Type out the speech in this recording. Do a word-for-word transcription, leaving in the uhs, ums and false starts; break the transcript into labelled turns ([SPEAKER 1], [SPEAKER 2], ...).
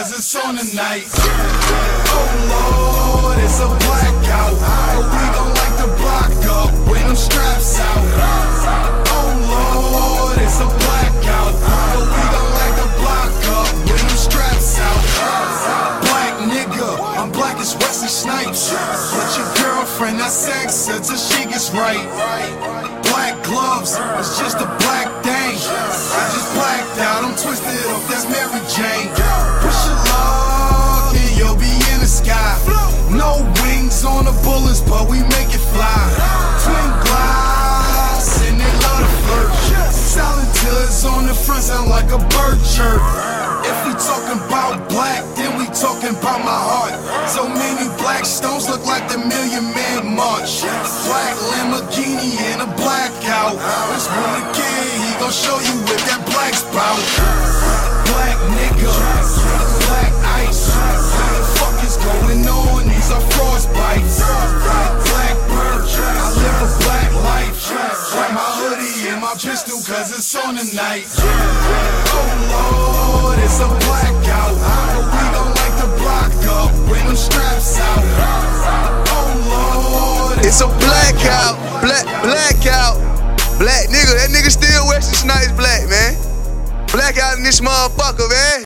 [SPEAKER 1] cause it's on tonight. Oh Lord, it's a blackout, but we gon' light the block up when them straps out. Oh Lord, it's a blackout, but we gon' light the block up when them straps out. Black nigga, I'm black as Wesley Snipes, but your girlfriend, I sex her till she gets right. Black gloves, it's just a black thing. I just blacked out, I'm twisted up, that's Mary Jane. Push your luck and you'll be in the sky. No wings on the bullets, but we make it fly. Twin glass and they love to flirt. Silent tills on the front sound like a bird chirp. If we talking about black, then we talking about my heart. So many black stones look like the Million Man March. Black Lamborghini and a blackout. This one kid, he gon' show you with that black spout. Black nigga, black ice. What the fuck is going on? These are frostbites. Black bird, I live a black life. Wear my hoodie and my pistol cause it's on tonight. Oh Lord, it's a blackout, but we gon' light the block up when them straps out. Oh Lord,
[SPEAKER 2] It's a blackout, black, blackout, black nigga. That nigga still Wesley Snipes black, man. Blackout in this motherfucker, man.